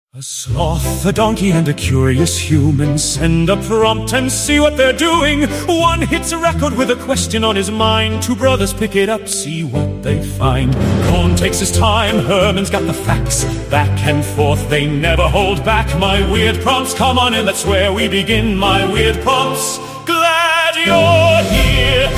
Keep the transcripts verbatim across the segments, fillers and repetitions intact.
A sloth, a donkey, and a curious human send a prompt and see what they're doing. One hits a record with a question on his mind. Two brothers pick it up, see what they find. Cohn takes his time, Herman's got the facts. Back and forth, they never hold back. My weird prompts, come on in, that's where we begin. My weird prompts, glad you're here.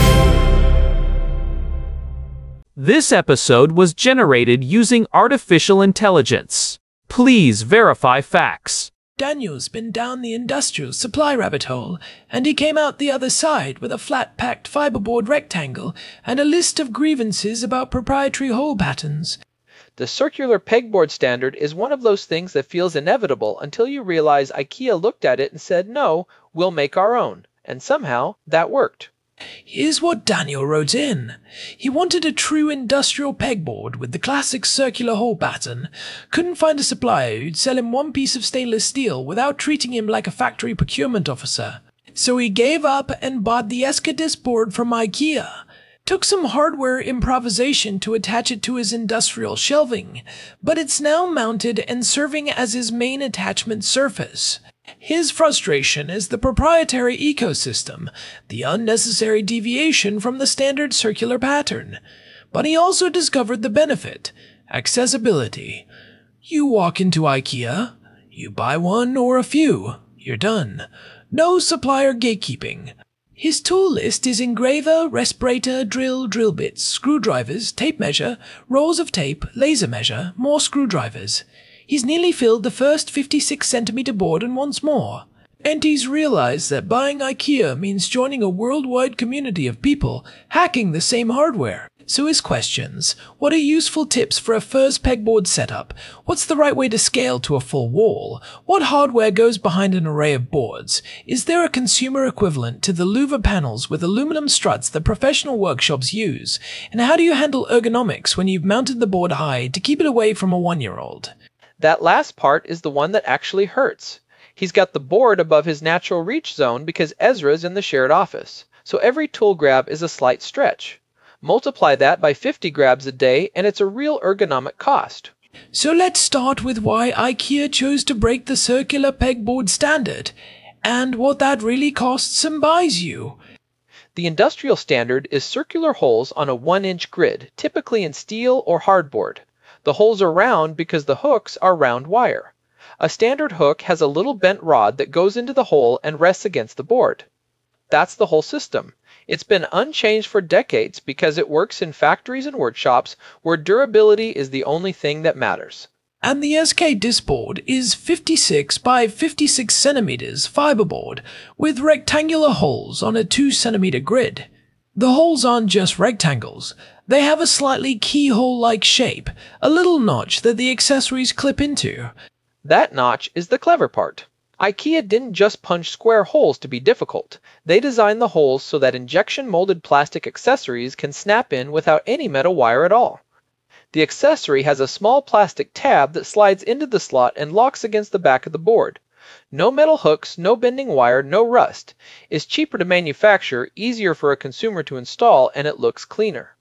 This episode was generated using artificial intelligence. Please verify facts. Daniel's been down the industrial supply rabbit hole, and he came out the other side with a flat-packed fiberboard rectangle and a list of grievances about proprietary hole patterns. The circular pegboard standard is one of those things that feels inevitable until you realize IKEA looked at it and said, no, we'll make our own. And somehow, that worked. Here's what Daniel wrote in. He wanted a true industrial pegboard with the classic circular hole pattern. Couldn't find a supplier who'd sell him one piece of stainless steel without treating him like a factory procurement officer. So he gave up and bought the Eskadis board from IKEA. Took some hardware improvisation to attach it to his industrial shelving, but it's now mounted and serving as his main attachment surface. His frustration is the proprietary ecosystem, the unnecessary deviation from the standard circular pattern. But he also discovered the benefit, accessibility. You walk into IKEA, you buy one or a few, you're done. No supplier gatekeeping. His tool list is engraver, respirator, drill, drill bits, screwdrivers, tape measure, rolls of tape, laser measure, more screwdrivers. He's nearly filled the first fifty-six centimeter board and wants more. And he's realized that buying IKEA means joining a worldwide community of people hacking the same hardware. So his questions: what are useful tips for a first pegboard setup? What's the right way to scale to a full wall? What hardware goes behind an array of boards? Is there a consumer equivalent to the louver panels with aluminum struts that professional workshops use? And how do you handle ergonomics when you've mounted the board high to keep it away from a one-year-old? That last part is the one that actually hurts. He's got the board above his natural reach zone because Ezra's in the shared office, so every tool grab is a slight stretch. Multiply that by fifty grabs a day and it's a real ergonomic cost. So let's start with why IKEA chose to break the circular pegboard standard, and what that really costs and buys you. The industrial standard is circular holes on a one-inch grid, typically in steel or hardboard. The holes are round because the hooks are round wire. A standard hook has a little bent rod that goes into the hole and rests against the board. That's the whole system. It's been unchanged for decades because it works in factories and workshops where durability is the only thing that matters. And the Eskadis board is fifty-six by fifty-six centimeters fiberboard with rectangular holes on a two centimeter grid. The holes aren't just rectangles. They have a slightly keyhole-like shape, a little notch that the accessories clip into. That notch is the clever part. IKEA didn't just punch square holes to be difficult. They designed the holes so that injection-molded plastic accessories can snap in without any metal wire at all. The accessory has a small plastic tab that slides into the slot and locks against the back of the board. No metal hooks, no bending wire, no rust. It's cheaper to manufacture, easier for a consumer to install, and it looks cleaner.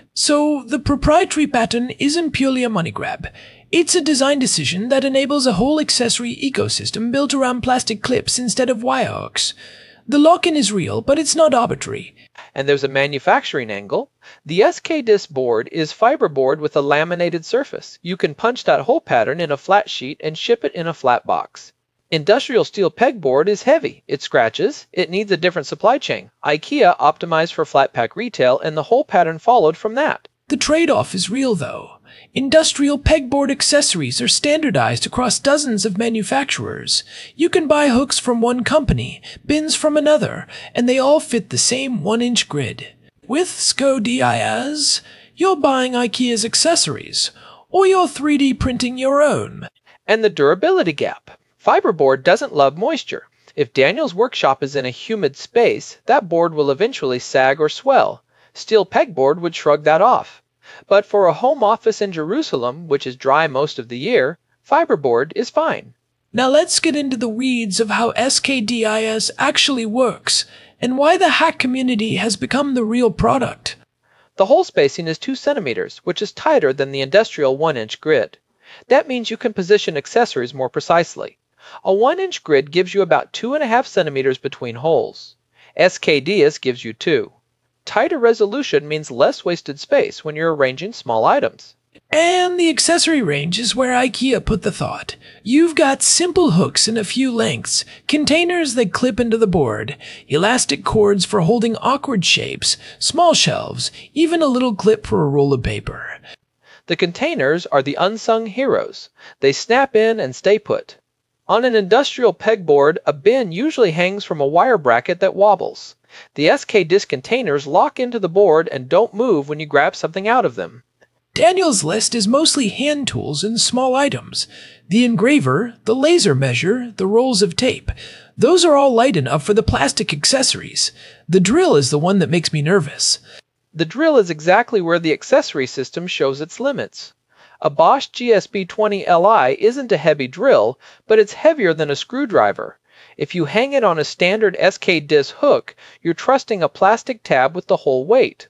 So the proprietary pattern isn't purely a money grab. It's a design decision that enables a whole accessory ecosystem built around plastic clips instead of wire hooks. The lock-in is real, but it's not arbitrary. And there's a manufacturing angle. The Eskadis board is fiberboard with a laminated surface. You can punch that hole pattern in a flat sheet and ship it in a flat box. Industrial steel pegboard is heavy. It scratches. It needs a different supply chain. IKEA optimized for flat pack retail, and the whole pattern followed from that. The trade-off is real, though. Industrial pegboard accessories are standardized across dozens of manufacturers. You can buy hooks from one company, bins from another, and they all fit the same one-inch grid. With Eskadis, you're buying IKEA's accessories, or you're three D printing your own. And the durability gap. Fiberboard doesn't love moisture. If Daniel's workshop is in a humid space, that board will eventually sag or swell. Steel pegboard would shrug that off. But for a home office in Jerusalem, which is dry most of the year, fiberboard is fine. Now let's get into the weeds of how Eskadis actually works, and why the hack community has become the real product. The hole spacing is two centimeters, which is tighter than the industrial one-inch grid. That means you can position accessories more precisely. A one inch grid gives you about two and a half centimeters between holes. S K D S gives you two. Tighter resolution means less wasted space when you're arranging small items. And the accessory range is where IKEA put the thought. You've got simple hooks in a few lengths, containers that clip into the board, elastic cords for holding awkward shapes, small shelves, even a little clip for a roll of paper. The containers are the unsung heroes. They snap in and stay put. On an industrial pegboard, a bin usually hangs from a wire bracket that wobbles. The S K D I S containers lock into the board and don't move when you grab something out of them. Daniel's list is mostly hand tools and small items. The engraver, the laser measure, the rolls of tape. Those are all light enough for the plastic accessories. The drill is the one that makes me nervous. The drill is exactly where the accessory system shows its limits. A Bosch G S B twenty L I isn't a heavy drill, but it's heavier than a screwdriver. If you hang it on a standard S K D I S hook, you're trusting a plastic tab with the whole weight.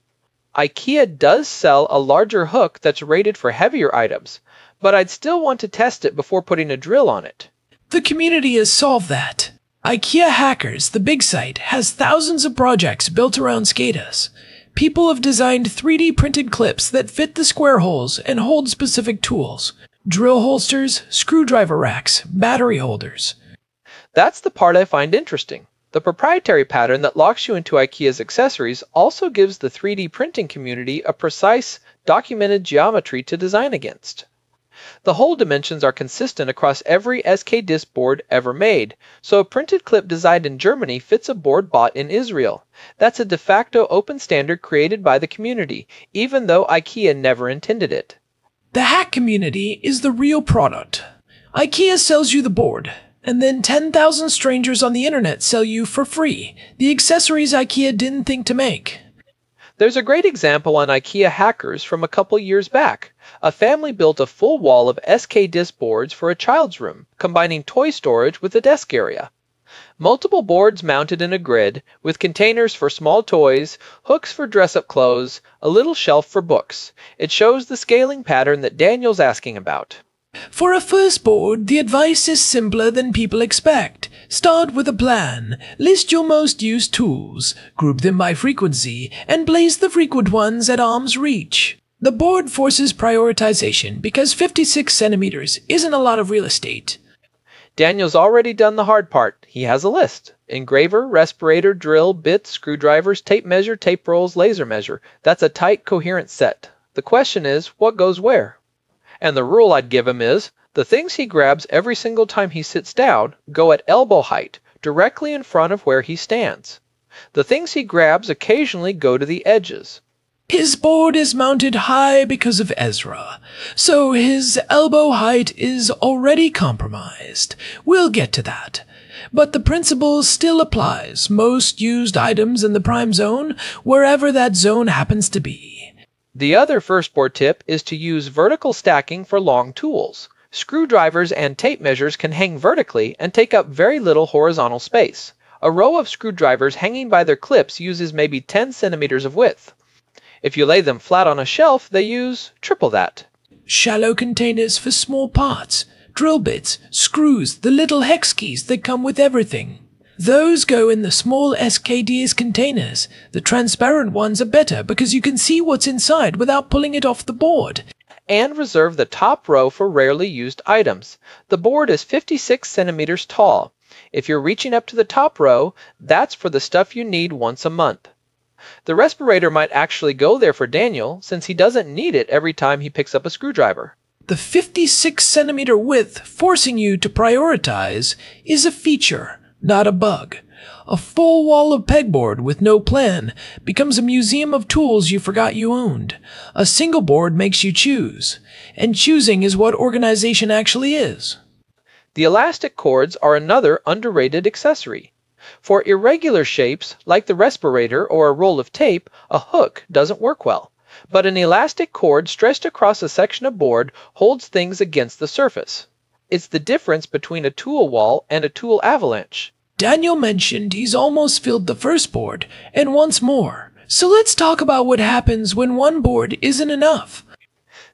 IKEA does sell a larger hook that's rated for heavier items, but I'd still want to test it before putting a drill on it. The community has solved that. IKEA Hackers, the big site, has thousands of projects built around SCADAs. People have designed three D printed clips that fit the square holes and hold specific tools. Drill holsters, screwdriver racks, battery holders. That's the part I find interesting. The proprietary pattern that locks you into IKEA's accessories also gives the three D printing community a precise, documented geometry to design against. The hole dimensions are consistent across every S K D I S board ever made, so a printed clip designed in Germany fits a board bought in Israel. That's a de facto open standard created by the community, even though IKEA never intended it. The hack community is the real product. IKEA sells you the board, and then ten thousand strangers on the internet sell you for free the accessories IKEA didn't think to make. There's a great example on IKEA Hackers from a couple years back. A family built a full wall of S K D I S boards for a child's room, combining toy storage with a desk area. Multiple boards mounted in a grid, with containers for small toys, hooks for dress-up clothes, a little shelf for books. It shows the scaling pattern that Daniel's asking about. For a first board, the advice is simpler than people expect. Start with a plan, list your most used tools, group them by frequency, and place the frequent ones at arm's reach. The board forces prioritization because fifty-six centimeters isn't a lot of real estate. Daniel's already done the hard part. He has a list. Engraver, respirator, drill, bits, screwdrivers, tape measure, tape rolls, laser measure. That's a tight, coherent set. The question is, what goes where? And the rule I'd give him is, the things he grabs every single time he sits down go at elbow height, directly in front of where he stands. The things he grabs occasionally go to the edges. His board is mounted high because of Ezra, so his elbow height is already compromised. We'll get to that. But the principle still applies. Most used items in the prime zone, wherever that zone happens to be. The other first board tip is to use vertical stacking for long tools. Screwdrivers and tape measures can hang vertically and take up very little horizontal space. A row of screwdrivers hanging by their clips uses maybe ten centimeters of width. If you lay them flat on a shelf, they use triple that. Shallow containers for small parts, drill bits, screws, the little hex keys that come with everything. Those go in the small S K D I S containers. The transparent ones are better because you can see what's inside without pulling it off the board. And reserve the top row for rarely used items. The board is fifty-six centimeters tall. If you're reaching up to the top row, that's for the stuff you need once a month. The respirator might actually go there for Daniel, since he doesn't need it every time he picks up a screwdriver. The fifty-six centimeter width forcing you to prioritize is a feature, not a bug. A full wall of pegboard with no plan becomes a museum of tools you forgot you owned. A single board makes you choose, and choosing is what organization actually is. The elastic cords are another underrated accessory. For irregular shapes, like the respirator or a roll of tape, a hook doesn't work well. But an elastic cord stretched across a section of board holds things against the surface. It's the difference between a tool wall and a tool avalanche. Daniel mentioned he's almost filled the first board, and wants more. So let's talk about what happens when one board isn't enough.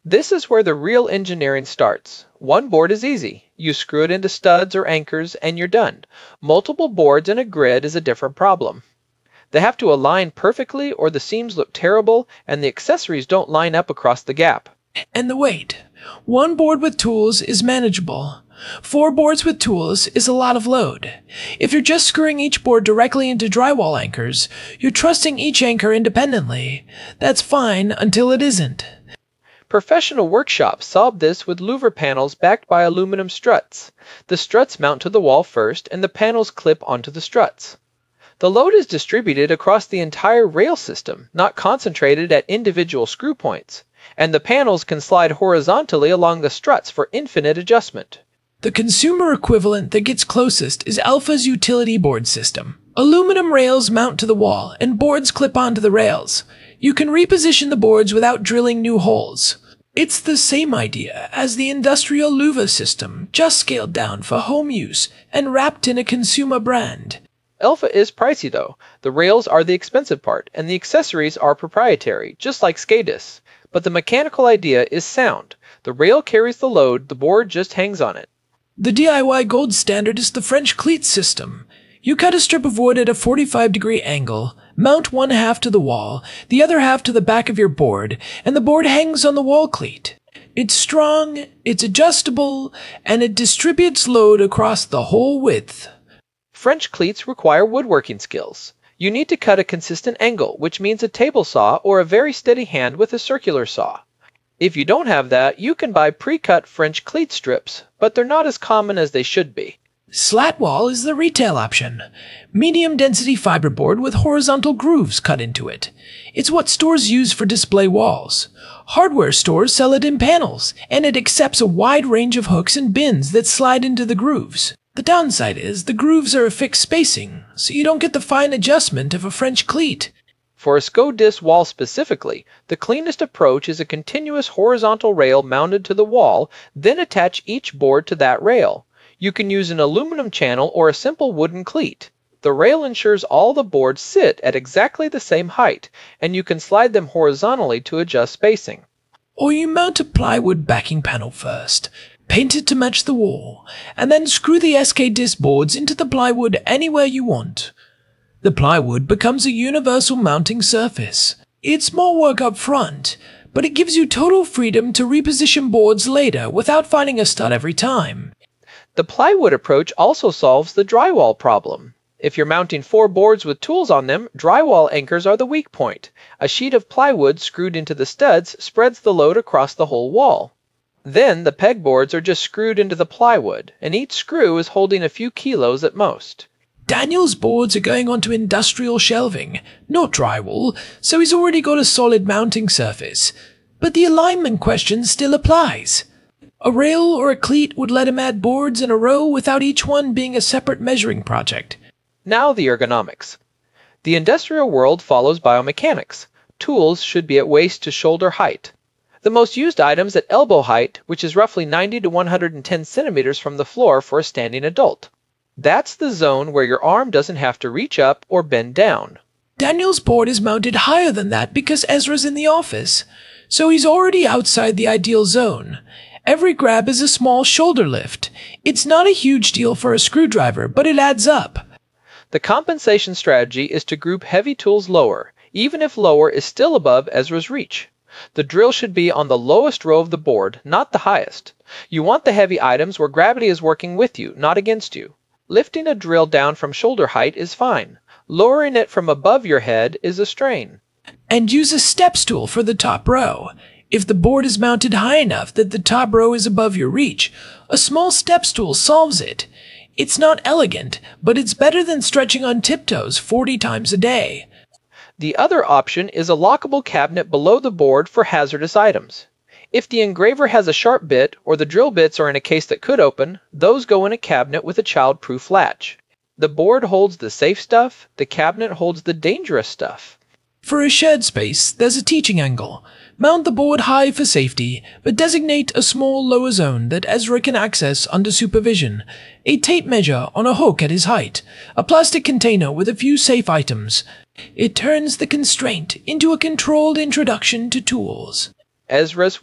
This is where the real engineering starts. One board is easy. You screw it into studs or anchors and you're done. Multiple boards in a grid is a different problem. They have to align perfectly or the seams look terrible and the accessories don't line up across the gap. And the weight. One board with tools is manageable. Four boards with tools is a lot of load. If you're just screwing each board directly into drywall anchors, you're trusting each anchor independently. That's fine until it isn't. Professional workshops solve this with louver panels backed by aluminum struts. The struts mount to the wall first and the panels clip onto the struts. The load is distributed across the entire rail system, not concentrated at individual screw points, and the panels can slide horizontally along the struts for infinite adjustment. The consumer equivalent that gets closest is Alpha's utility board system. Aluminum rails mount to the wall and boards clip onto the rails. You can reposition the boards without drilling new holes. It's the same idea as the industrial louver system, just scaled down for home use and wrapped in a consumer brand. Alpha is pricey though. The rails are the expensive part, and the accessories are proprietary, just like SCADIS. But the mechanical idea is sound. The rail carries the load, the board just hangs on it. The D I Y gold standard is the French cleat system. You cut a strip of wood at a forty-five degree angle, mount one half to the wall, the other half to the back of your board, and the board hangs on the wall cleat. It's strong, it's adjustable, and it distributes load across the whole width. French cleats require woodworking skills. You need to cut a consistent angle, which means a table saw or a very steady hand with a circular saw. If you don't have that, you can buy pre-cut French cleat strips, but they're not as common as they should be. Slatwall is the retail option. Medium-density fiberboard with horizontal grooves cut into it. It's what stores use for display walls. Hardware stores sell it in panels, and it accepts a wide range of hooks and bins that slide into the grooves. The downside is the grooves are a fixed spacing, so you don't get the fine adjustment of a French cleat. For a SCODIS wall specifically, the cleanest approach is a continuous horizontal rail mounted to the wall, then attach each board to that rail. You can use an aluminum channel or a simple wooden cleat. The rail ensures all the boards sit at exactly the same height, and you can slide them horizontally to adjust spacing. Or you mount a plywood backing panel first, paint it to match the wall, and then screw the SCADIS boards into the plywood anywhere you want. The plywood becomes a universal mounting surface. It's more work up front, but it gives you total freedom to reposition boards later without finding a stud every time. The plywood approach also solves the drywall problem. If you're mounting four boards with tools on them, drywall anchors are the weak point. A sheet of plywood screwed into the studs spreads the load across the whole wall. Then the pegboards are just screwed into the plywood, and each screw is holding a few kilos at most. Daniel's boards are going onto industrial shelving, not drywall, so he's already got a solid mounting surface. But the alignment question still applies. A rail or a cleat would let him add boards in a row without each one being a separate measuring project. Now the ergonomics. The industrial world follows biomechanics. Tools should be at waist to shoulder height. The most used items at elbow height, which is roughly ninety to one hundred ten centimeters from the floor for a standing adult. That's the zone where your arm doesn't have to reach up or bend down. Daniel's board is mounted higher than that because Ezra's in the office, so he's already outside the ideal zone. Every grab is a small shoulder lift. It's not a huge deal for a screwdriver, but it adds up. The compensation strategy is to group heavy tools lower, even if lower is still above Ezra's reach. The drill should be on the lowest row of the board, not the highest. You want the heavy items where gravity is working with you, not against you. Lifting a drill down from shoulder height is fine. Lowering it from above your head is a strain. And use a step stool for the top row. If the board is mounted high enough that the top row is above your reach, a small step stool solves it. It's not elegant, but it's better than stretching on tiptoes forty times a day. The other option is a lockable cabinet below the board for hazardous items. If the engraver has a sharp bit or the drill bits are in a case that could open, those go in a cabinet with a child-proof latch. The board holds the safe stuff, the cabinet holds the dangerous stuff. For a shared space, there's a teaching angle. Mount the board high for safety, but designate a small lower zone that Ezra can access under supervision. A tape measure on a hook at his height. A plastic container with a few safe items. It turns the constraint into a controlled introduction to tools. Ezra's one.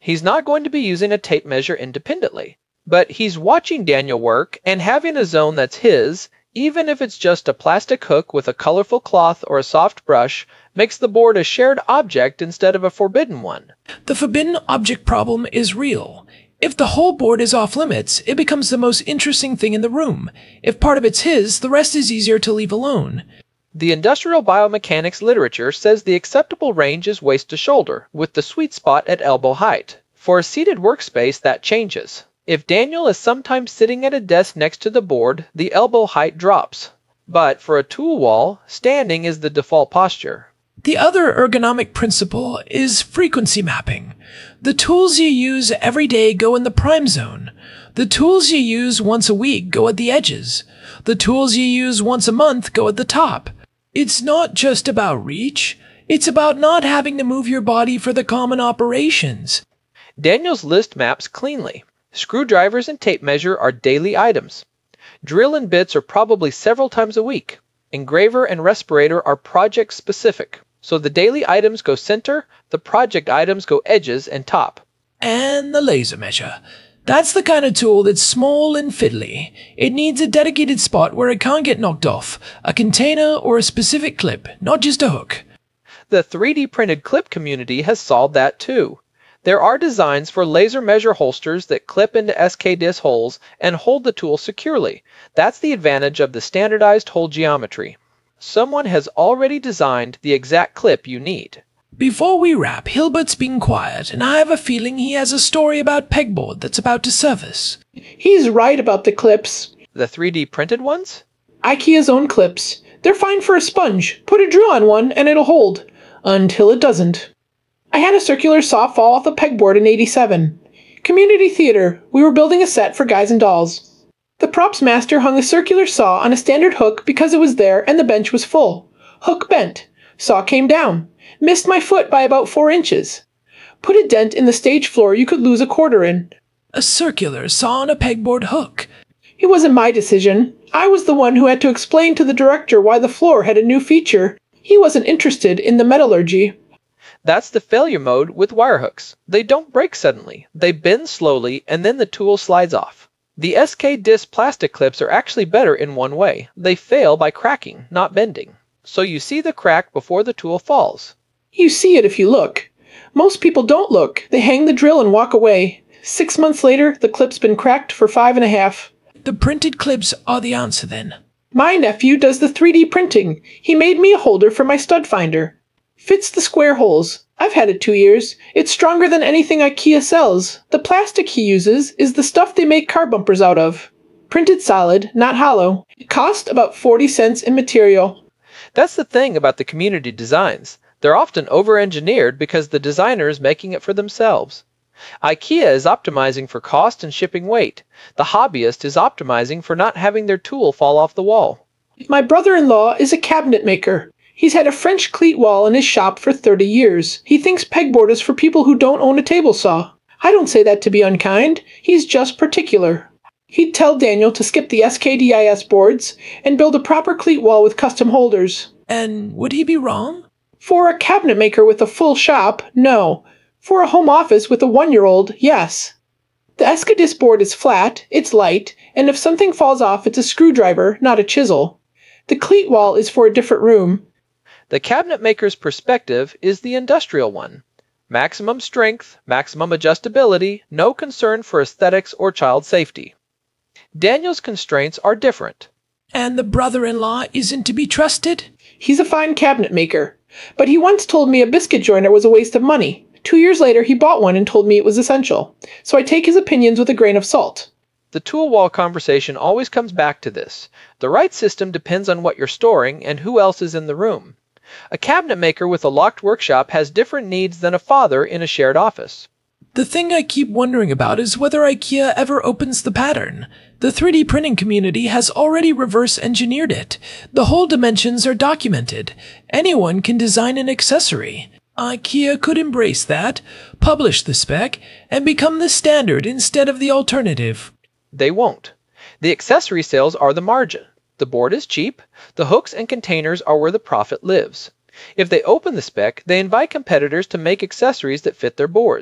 He's not going to be using a tape measure independently, but he's watching Daniel work and having a zone that's his, even if it's just a plastic hook with a colorful cloth or a soft brush, makes the board a shared object instead of a forbidden one. The forbidden object problem is real. If the whole board is off limits, it becomes the most interesting thing in the room. If part of it's his, the rest is easier to leave alone. The industrial biomechanics literature says the acceptable range is waist to shoulder, with the sweet spot at elbow height. For a seated workspace, that changes. If Daniel is sometimes sitting at a desk next to the board, the elbow height drops. But for a tool wall, standing is the default posture. The other ergonomic principle is frequency mapping. The tools you use every day go in the prime zone. The tools you use once a week go at the edges. The tools you use once a month go at the top. It's not just about reach. It's about not having to move your body for the common operations. Daniel's list maps cleanly. Screwdrivers and tape measure are daily items. Drill and bits are probably several times a week. Engraver and respirator are project specific. So the daily items go center, the project items go edges and top. And the laser measure. That's the kind of tool that's small and fiddly. It needs a dedicated spot where it can't get knocked off, a container or a specific clip, not just a hook. The three D printed clip community has solved that too. There are designs for laser measure holsters that clip into S K disc holes and hold the tool securely. That's the advantage of the standardized hole geometry. Someone has already designed the exact clip you need. Before we wrap, Hilbert's being quiet, and I have a feeling he has a story about pegboard that's about to surface. He's right about the clips. The three D printed ones? IKEA's own clips. They're fine for a sponge. Put a drill on one and it'll hold. Until it doesn't. I had a circular saw fall off a pegboard in eighty-seven. Community theater. We were building a set for Guys and Dolls. The props master hung a circular saw on a standard hook because it was there and the bench was full. Hook bent. Saw came down. Missed my foot by about four inches. Put a dent in the stage floor you could lose a quarter in. A circular saw on a pegboard hook. It wasn't my decision. I was the one who had to explain to the director why the floor had a new feature. He wasn't interested in the metallurgy. That's the failure mode with wire hooks. They don't break suddenly. They bend slowly and then the tool slides off. The S K disc plastic clips are actually better in one way. They fail by cracking, not bending. So you see the crack before the tool falls. You see it if you look. Most people don't look. They hang the drill and walk away. Six months later, the clip's been cracked for five and a half. The printed clips are the answer then. My nephew does the three D printing. He made me a holder for my stud finder. Fits the square holes. I've had it two years. It's stronger than anything IKEA sells. The plastic he uses is the stuff they make car bumpers out of. Printed solid, not hollow. It cost about forty cents in material. That's the thing about the community designs. They're often over-engineered because the designer is making it for themselves. IKEA is optimizing for cost and shipping weight. The hobbyist is optimizing for not having their tool fall off the wall. My brother-in-law is a cabinet maker. He's had a French cleat wall in his shop for thirty years. He thinks pegboard is for people who don't own a table saw. I don't say that to be unkind. He's just particular. He'd tell Daniel to skip the S K D I S boards and build a proper cleat wall with custom holders. And would he be wrong? For a cabinet maker with a full shop, no. For a home office with a one-year-old, yes. The Eskadis board is flat, it's light, and if something falls off, it's a screwdriver, not a chisel. The cleat wall is for a different room. The cabinet maker's perspective is the industrial one. Maximum strength, maximum adjustability, no concern for aesthetics or child safety. Daniel's constraints are different. And the brother-in-law isn't to be trusted? He's a fine cabinet maker. But he once told me a biscuit joiner was a waste of money. Two years later, he bought one and told me it was essential. So I take his opinions with a grain of salt. The tool wall conversation always comes back to this. The right system depends on what you're storing and who else is in the room. A cabinet maker with a locked workshop has different needs than a father in a shared office. The thing I keep wondering about is whether IKEA ever opens the pattern. The three D printing community has already reverse engineered it. The hole dimensions are documented. Anyone can design an accessory. IKEA could embrace that, publish the spec, and become the standard instead of the alternative. They won't. The accessory sales are the margin. The board is cheap. The hooks and containers are where the profit lives. If they open the spec, they invite competitors to make accessories that fit their boards.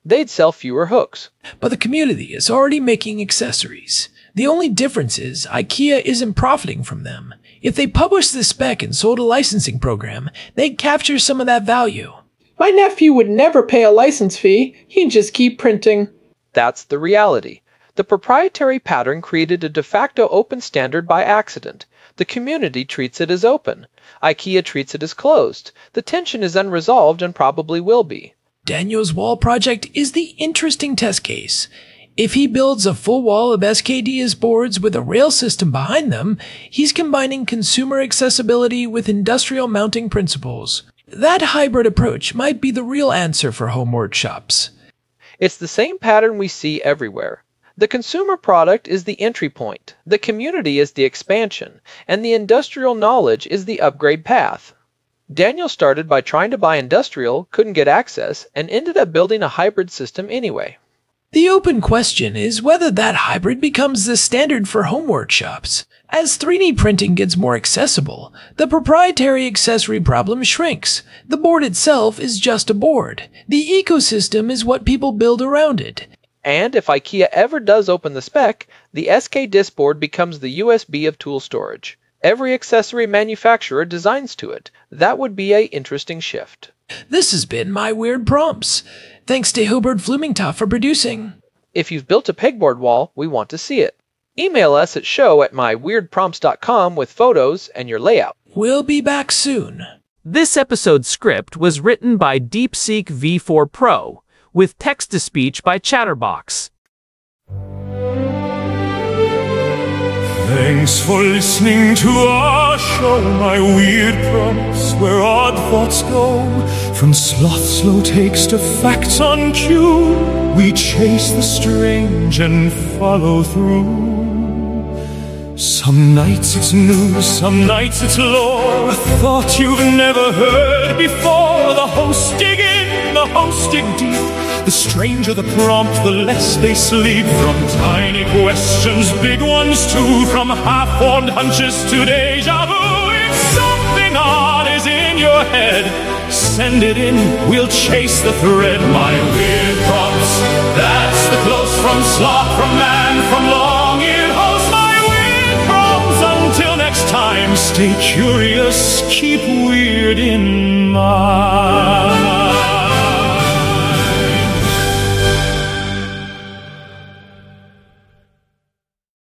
They'd sell fewer hooks. But the community is already making accessories. The only difference is IKEA isn't profiting from them. If they published this spec and sold a licensing program, they'd capture some of that value. My nephew would never pay a license fee. He'd just keep printing. That's the reality. The proprietary pattern created a de facto open standard by accident. The community treats it as open. IKEA treats it as closed. The tension is unresolved and probably will be. Daniel's wall project is the interesting test case. If he builds a full wall of S K D S boards with a rail system behind them, he's combining consumer accessibility with industrial mounting principles. That hybrid approach might be the real answer for home workshops. It's the same pattern we see everywhere. The consumer product is the entry point, the community is the expansion, and the industrial knowledge is the upgrade path. Daniel started by trying to buy industrial, couldn't get access, and ended up building a hybrid system anyway. The open question is whether that hybrid becomes the standard for home workshops. As three D printing gets more accessible, the proprietary accessory problem shrinks. The board itself is just a board. The ecosystem is what people build around it. And if IKEA ever does open the spec, the S K D S board becomes the U S B of tool storage. Every accessory manufacturer designs to it. That would be an interesting shift. This has been My Weird Prompts. Thanks to Hilbert Flumingtoff for producing. If you've built a pegboard wall, we want to see it. Email us at show at my weird prompts dot com with photos and your layout. We'll be back soon. This episode's script was written by DeepSeek V four Pro, with text-to-speech by Chatterbox. Thanks for listening to our show, My Weird Prompts, where odd thoughts go. From sloth slow takes to facts on cue, we chase the strange and follow through. Some nights it's news, some nights it's lore, a thought you've never heard before. The hosts dig in, the hosts dig deep. The stranger the prompt, the less they sleep. From tiny questions, big ones too. From half-formed hunches to deja vu. If something odd is in your head, send it in, we'll chase the thread. My Weird Prompts, that's the close from sloth, from man, from long-eared host. My Weird Prompts, until next time, stay curious, keep weird in mind.